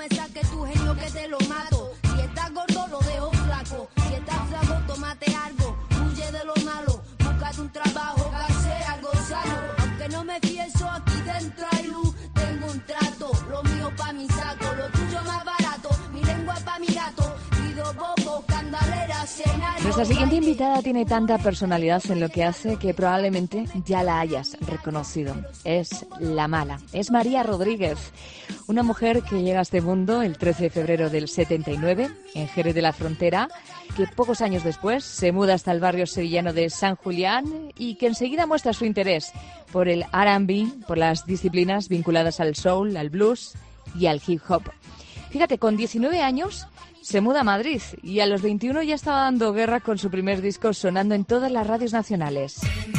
me saques tu genio que te lo mato. Si estás gordo lo dejo flaco. Si estás flaco tómate algo. Huye de lo malo, búscate un trabajo que sea algo sano. Aunque no me fieso aquí dentro hay luz. Tengo un trato, lo mío pa' mi saco. Lo tuyo más barato, mi lengua pa' mi gato. Pido bobo, candalera, cenar. Nuestra siguiente invitada tiene tanta personalidad en lo que hace que probablemente ya la hayas reconocido. Es la mala. Es María Rodríguez, una mujer que llega a este mundo el 13 de febrero del 79 en Jerez de la Frontera, que pocos años después se muda hasta el barrio sevillano de San Julián y que enseguida muestra su interés por el R&B, por las disciplinas vinculadas al soul, al blues y al hip hop. Fíjate, con 19 años se muda a Madrid y a los 21 ya estaba dando guerra con su primer disco sonando en todas las radios nacionales.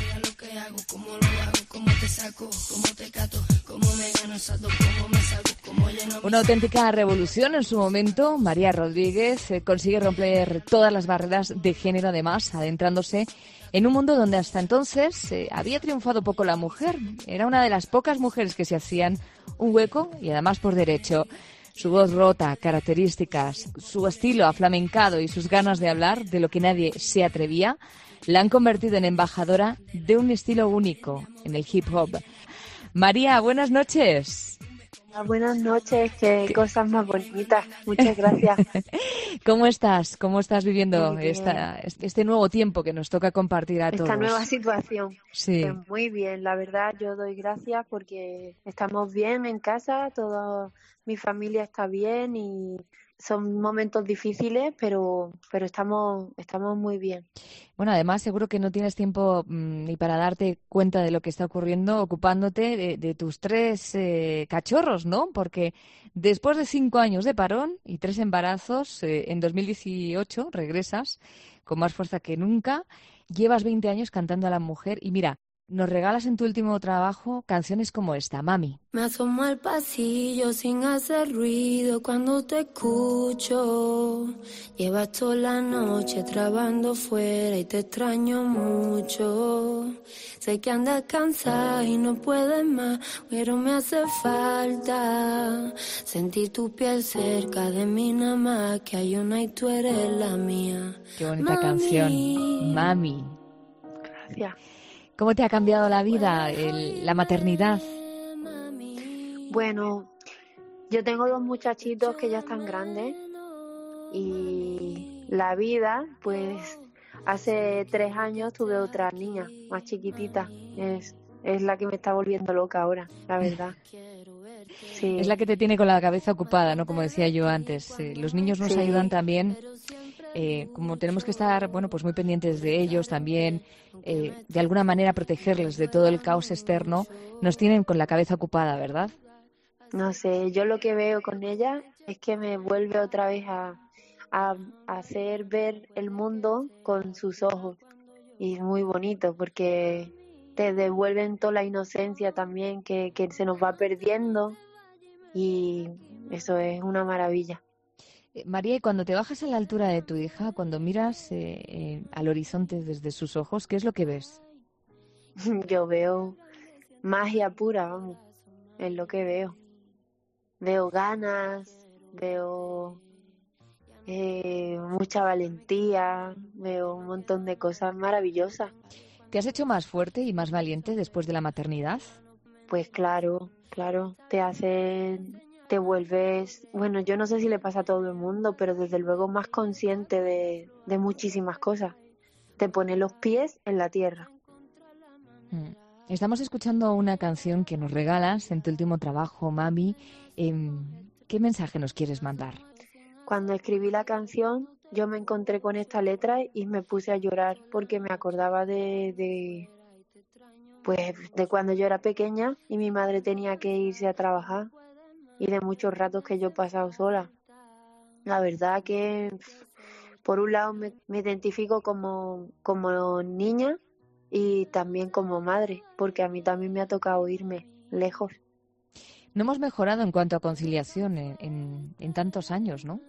Una auténtica revolución en su momento. María Rodríguez consigue romper todas las barreras de género, además, adentrándose en un mundo donde hasta entonces había triunfado poco la mujer. Era una de las pocas mujeres que se hacían un hueco y además por derecho. Su voz rota, características, su estilo aflamencado y sus ganas de hablar de lo que nadie se atrevía la han convertido en embajadora de un estilo único en el hip hop. María, buenas noches. Buenas noches, qué cosas más bonitas. Muchas gracias. ¿Cómo estás? ¿Cómo estás viviendo este nuevo tiempo que nos toca compartir a todos? Esta nueva situación. Sí. Pues muy bien, la verdad yo doy gracias porque estamos bien en casa, toda mi familia está bien y son momentos difíciles, pero estamos muy bien. Bueno, además seguro que no tienes tiempo ni para darte cuenta de lo que está ocurriendo ocupándote de tus 3 cachorros, ¿no? Porque después de 5 años de parón y 3 embarazos, en 2018 regresas con más fuerza que nunca. Llevas 20 años cantando a la mujer y mira, nos regalas en tu último trabajo canciones como esta, Mami. Me asomo al pasillo sin hacer ruido cuando te escucho. Llevas toda la noche trabajando fuera y te extraño mucho. Sé que andas cansada y no puedes más, pero me hace falta sentir tu piel cerca de mí nada más, que hay una y tú eres la mía. Qué bonita canción, Mami. Gracias. ¿Cómo te ha cambiado la vida, la maternidad? Bueno, yo tengo 2 muchachitos que ya están grandes y la vida, pues hace 3 años tuve otra niña más chiquitita. Es la que me está volviendo loca ahora, la verdad. Sí. Es la que te tiene con la cabeza ocupada, ¿no? Como decía yo antes. Los niños nos ayudan también. Como tenemos que estar, bueno, pues muy pendientes de ellos también, de alguna manera protegerles de todo el caos externo, nos tienen con la cabeza ocupada, ¿verdad? No sé, yo lo que veo con ella es que me vuelve otra vez a hacer ver el mundo con sus ojos y es muy bonito porque te devuelven toda la inocencia también que se nos va perdiendo y eso es una maravilla. María, y cuando te bajas a la altura de tu hija, cuando miras al horizonte desde sus ojos, ¿qué es lo que ves? Yo veo magia pura, vamos, es lo que veo. Veo ganas, veo mucha valentía, veo un montón de cosas maravillosas. ¿Te has hecho más fuerte y más valiente después de la maternidad? Pues claro, te vuelves, bueno, yo no sé si le pasa a todo el mundo, pero desde luego más consciente de muchísimas cosas. Te pone los pies en la tierra. Estamos escuchando una canción que nos regalas en tu último trabajo, Mami. ¿Qué mensaje nos quieres mandar? Cuando escribí la canción, yo me encontré con esta letra y me puse a llorar porque me acordaba de cuando yo era pequeña y mi madre tenía que irse a trabajar y de muchos ratos que yo he pasado sola. La verdad que, por un lado, me identifico como niña y también como madre, porque a mí también me ha tocado irme lejos. No hemos mejorado en cuanto a conciliación en tantos años, ¿no?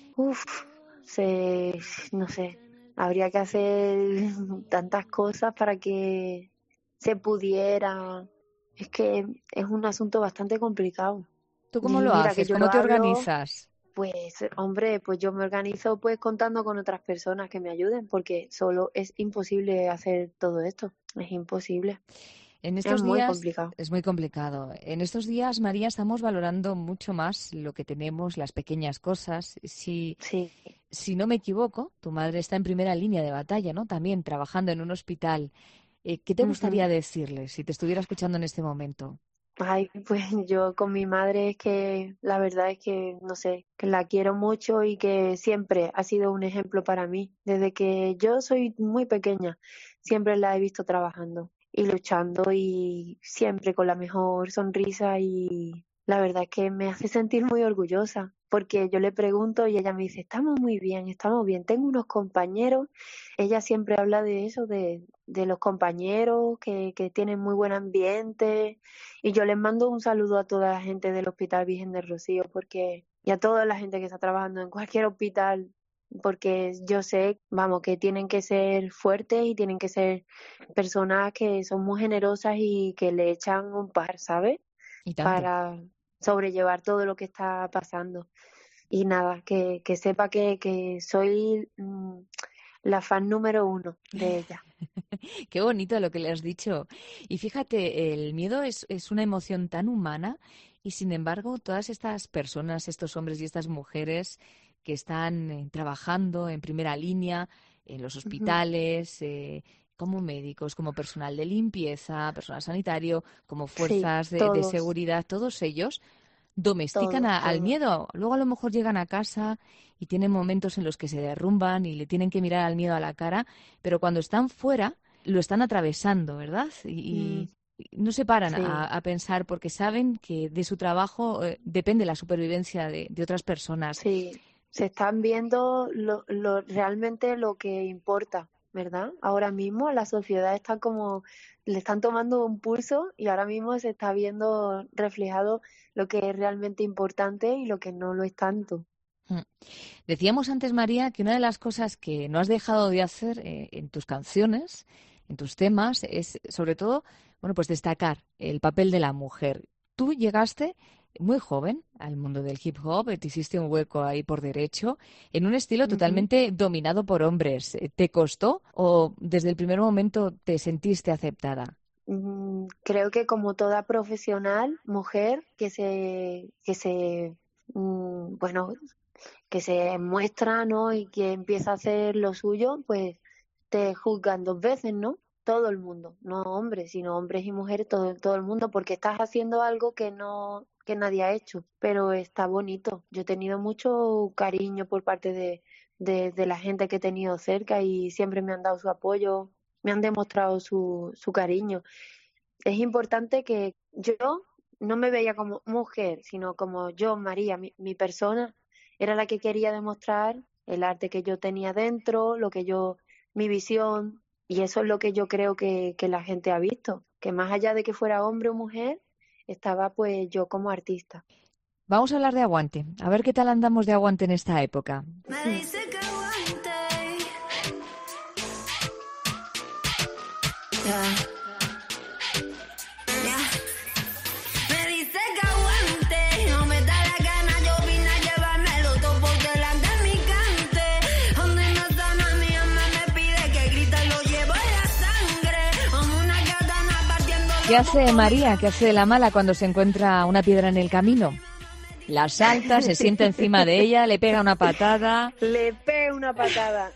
No sé, habría que hacer tantas cosas para que se pudiera. Es que es un asunto bastante complicado. ¿Tú cómo Y lo mira que haces? yo ¿Cómo lo te hablo, organizas? pues hombre, pues yo me organizo pues contando con otras personas que me ayuden, porque solo es imposible hacer todo esto, es imposible, En es estos muy días complicado. es muy complicado. En estos días, María, estamos valorando mucho más lo que tenemos, las pequeñas cosas. Sí. Si no me equivoco, tu madre está en primera línea de batalla, ¿no? También trabajando en un hospital. ¿Qué te Ujú. gustaría decirle si te estuviera escuchando en este momento? Ay, pues yo con mi madre es que la verdad es que, no sé, que la quiero mucho y que siempre ha sido un ejemplo para mí. Desde que yo soy muy pequeña, siempre la he visto trabajando y luchando y siempre con la mejor sonrisa y la verdad es que me hace sentir muy orgullosa porque yo le pregunto y ella me dice, estamos muy bien, estamos bien. Tengo unos compañeros, ella siempre habla de eso, de los compañeros que tienen muy buen ambiente y yo les mando un saludo a toda la gente del Hospital Virgen del Rocío porque y a toda la gente que está trabajando en cualquier hospital, porque yo sé, vamos, que tienen que ser fuertes y tienen que ser personas que son muy generosas y que le echan un par, ¿sabes? Y tanto. Para sobrellevar todo lo que está pasando. Y nada, que sepa que soy la fan número uno de ella. Qué bonito lo que le has dicho. Y fíjate, el miedo es una emoción tan humana y sin embargo todas estas personas, estos hombres y estas mujeres que están trabajando en primera línea, en los Ujú. hospitales, como médicos, como personal de limpieza, personal sanitario, como Sí, fuerzas de todos, seguridad, todos ellos domestican todos, al todos. miedo. Luego a lo mejor llegan a casa y tienen momentos en los que se derrumban y le tienen que mirar al miedo a la cara, pero cuando están fuera lo están atravesando, ¿verdad? Mm, Y no se paran sí. a pensar porque saben que de su trabajo depende la supervivencia de otras personas. Sí, se están viendo realmente lo que importa, ¿verdad? Ahora mismo la sociedad está como, le están tomando un pulso y ahora mismo se está viendo reflejado lo que es realmente importante y lo que no lo es tanto. Mm. Decíamos antes, María, que una de las cosas que no has dejado de hacer en tus canciones, en tus temas, es sobre todo, bueno, pues destacar el papel de la mujer. Tú llegaste muy joven al mundo del hip hop, te hiciste un hueco ahí por derecho, en un estilo Ujú. totalmente dominado por hombres. ¿Te costó o desde el primer momento te sentiste aceptada? Creo que como toda profesional, mujer bueno, que se muestra, ¿no? Y que empieza a hacer lo suyo, pues te juzgan dos veces, ¿no? Todo el mundo, no hombres, sino hombres y mujeres, todo el mundo, porque estás haciendo algo que nadie ha hecho, pero está bonito. Yo he tenido mucho cariño por parte de la gente que he tenido cerca y siempre me han dado su apoyo, me han demostrado su cariño. Es importante que yo no me veía como mujer, sino como yo, María, mi persona, era la que quería demostrar el arte que yo tenía dentro, mi visión, y eso es lo que yo creo que la gente ha visto, que más allá de que fuera hombre o mujer, estaba pues yo como artista. Vamos a hablar de aguante, a ver qué tal andamos de aguante en esta época. Me dice que aguante. Ya, ya. Me dice que aguante. No me da la gana, yo vine a llevármelo todo por delante de mi cante. Donde no sana mi alma me pide que grite, lo llevo en la sangre. Como una katana partiendo ¿Qué los hace bumbos. María? ¿Qué hace la mala cuando se encuentra una piedra en el camino? La salta, se sienta encima de ella, le pega una patada. Le pego una patada.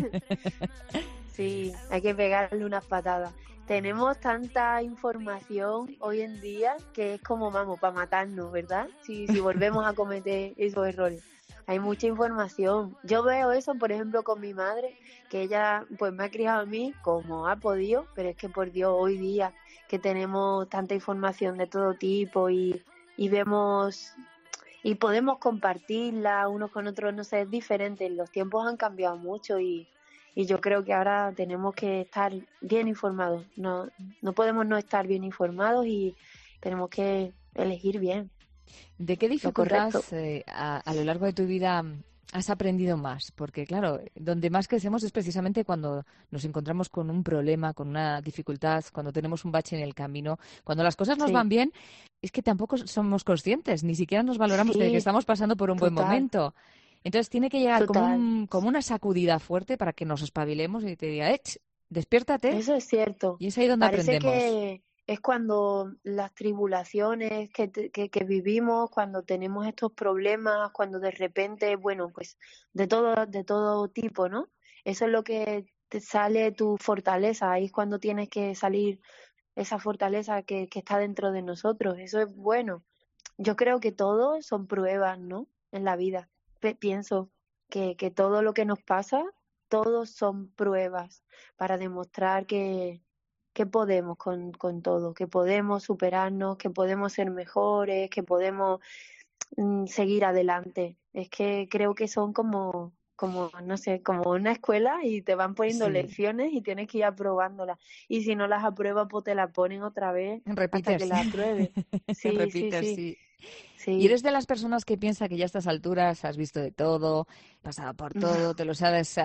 Sí, hay que pegarle unas patadas. Tenemos tanta información hoy en día que es como, vamos, para matarnos, ¿verdad? Si volvemos a cometer esos errores. Hay mucha información. Yo veo eso, por ejemplo, con mi madre, que ella pues me ha criado a mí como ha podido, pero es que por Dios, hoy día que tenemos tanta información de todo tipo y vemos y podemos compartirla unos con otros, no sé, es diferente. Los tiempos han cambiado mucho y yo creo que ahora tenemos que estar bien informados. No podemos no estar bien informados y tenemos que elegir bien ¿De qué lo dificultad correcto. a lo largo de tu vida has aprendido más? Porque, claro, donde más crecemos es precisamente cuando nos encontramos con un problema, con una dificultad, cuando tenemos un bache en el camino. Cuando las cosas nos van Sí, bien, es que tampoco somos conscientes, ni siquiera nos valoramos de que sí, estamos pasando por un buen total, momento. Entonces tiene que llegar total. como una sacudida fuerte para que nos espabilemos y te diga, despiértate. Eso es cierto. Y es ahí donde Parece aprendemos. que es cuando las tribulaciones que vivimos, cuando tenemos estos problemas, cuando de repente, bueno, pues de todo tipo, ¿no? Eso es lo que te sale tu fortaleza. Ahí es cuando tienes que salir esa fortaleza que está dentro de nosotros. Eso es bueno. Yo creo que todo son pruebas, ¿no? En la vida. Pienso que todo lo que nos pasa, todos son pruebas para demostrar que podemos con todo, que podemos superarnos, que podemos ser mejores, que podemos seguir adelante. Es que creo que son como, no sé, como una escuela y te van poniendo Sí, lecciones y tienes que ir aprobándolas. Y si no las apruebas, pues te las ponen otra vez hasta que repites, las apruebes. Sí, sí, repites, sí, sí. ¿Y sí. eres de las personas que piensa que ya a estas alturas has visto de todo, pasado por todo, te lo sabes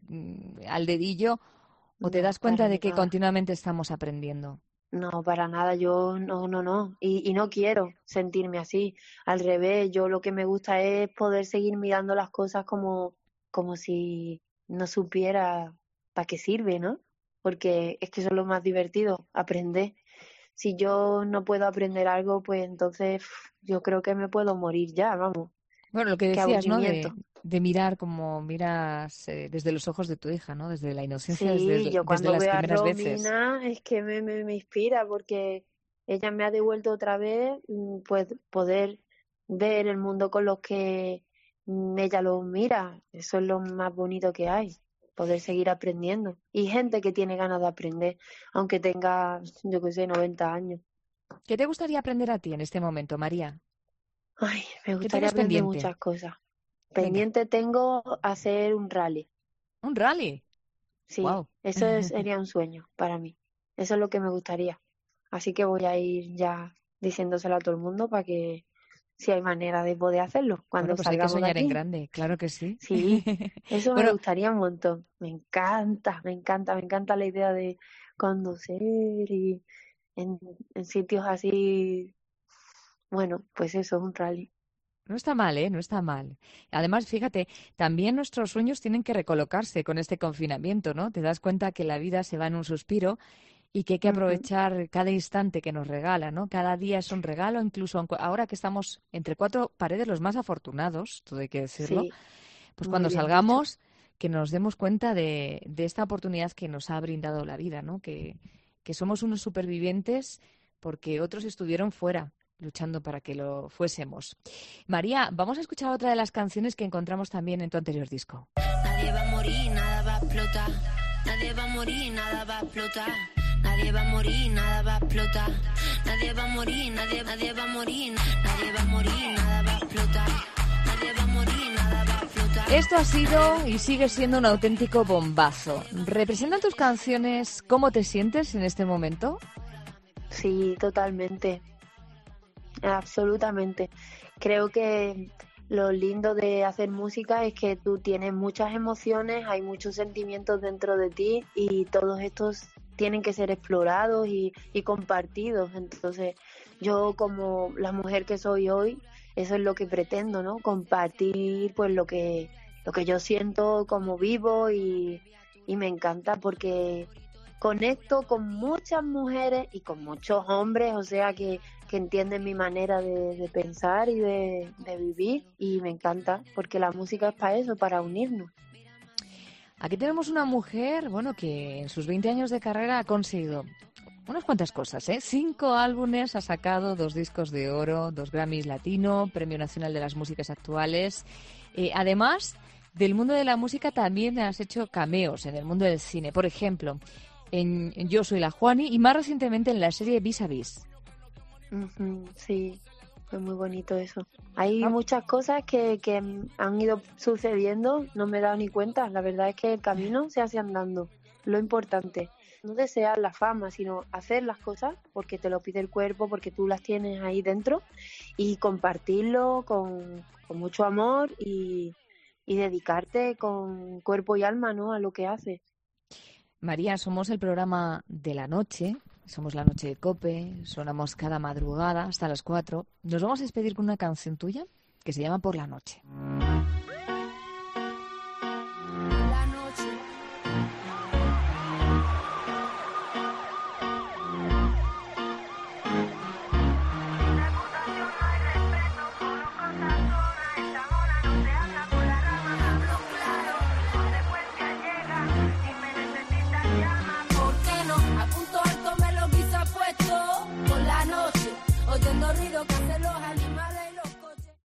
al dedillo, o te No, das para cuenta de que nada. continuamente estamos aprendiendo? No, para nada. Yo no, no, no. Y no quiero sentirme así. Al revés, yo lo que me gusta es poder seguir mirando las cosas como si no supiera para qué sirve, ¿no? Porque es que eso es lo más divertido, aprender. Si yo no puedo aprender algo, pues entonces yo creo que me puedo morir ya, vamos. Bueno, lo que Qué decías, ¿no? aburrimiento. De mirar como miras desde los ojos de tu hija, ¿no? Desde la inocencia, Sí, yo desde cuando las veo a primeras veces. Romina es que me inspira porque ella me ha devuelto otra vez pues poder ver el mundo con los que ella lo mira. Eso es lo más bonito que hay, poder seguir aprendiendo. Y gente que tiene ganas de aprender, aunque tenga, yo qué sé, 90 años. ¿Qué te gustaría aprender a ti en este momento, María? Ay, me ¿Qué gustaría tienes aprender pendiente? muchas cosas. Venga, Pendiente tengo hacer un rally. un rally. Sí, Wow. sería un sueño para mí. Eso es lo que me gustaría. Así que voy a ir ya diciéndoselo a todo el mundo para que si hay manera de poder hacerlo Bueno, cuando pues hay que salgamos de soñar en aquí. grande, claro que sí. Sí, eso me Bueno, gustaría un montón. Me encanta, me encanta, me encanta la idea de conducir y en, en sitios así. Bueno, pues eso es un rally. no está mal, ¿eh? No está mal. Además, fíjate, también nuestros sueños tienen que recolocarse con este confinamiento, ¿no? Te das cuenta que la vida se va en un suspiro y que hay que Ujú, aprovechar cada instante que nos regala, ¿no? Cada día es un regalo, incluso ahora que estamos entre cuatro paredes los más afortunados, todo hay que decirlo, sí, pues muy cuando bien dicho. salgamos, que nos demos cuenta de esta oportunidad que nos ha brindado la vida, ¿no? Que somos unos supervivientes porque otros estuvieron fuera, luchando para que lo fuésemos. María, vamos a escuchar otra de las canciones que encontramos también en tu anterior disco. Nadie va a morir, nada va a explotar. Nadie va a morir, nada va a explotar. Nadie va a morir, nada va a explotar. Nadie va a morir, nadie va a morir. Nadie va a morir, nada va a explotar. Nadie va a morir, nada va a explotar. Esto ha sido y sigue siendo un auténtico bombazo. ¿Representan tus canciones cómo te sientes en este momento? Sí, totalmente. Absolutamente. Creo que lo lindo de hacer música es que tú tienes muchas emociones, hay muchos sentimientos dentro de ti y todos estos tienen que ser explorados y compartidos. Entonces, yo como la mujer que soy hoy, eso es lo que pretendo, ¿no? Compartir pues lo que yo siento, como vivo y me encanta porque conecto con muchas mujeres y con muchos hombres, o sea que entienden mi manera de pensar y de vivir y me encanta porque la música es para eso, para unirnos. Aquí tenemos una mujer, bueno, que en sus 20 años de carrera ha conseguido unas cuantas cosas, ¿eh? 5 álbumes, ha sacado 2 discos de oro, 2 Grammys Latino, Premio Nacional de las Músicas Actuales. Además, del mundo de la música también has hecho cameos en el mundo del cine. Por ejemplo, en Yo soy la Juani y más recientemente en la serie Vis a Vis. Ujú, sí, fue muy bonito eso. Hay muchas cosas que han ido sucediendo, no me he dado ni cuenta. La verdad es que el camino se hace andando. Lo importante, no desear la fama, sino hacer las cosas porque te lo pide el cuerpo, porque tú las tienes ahí dentro y compartirlo con mucho amor dedicarte con cuerpo y alma, ¿no?, a lo que haces. María, somos el programa de la noche, somos la noche de COPE, sonamos cada madrugada hasta las 4. Nos vamos a despedir con una canción tuya que se llama Por la noche. La noche. Oyendo ruido que hacen los animales.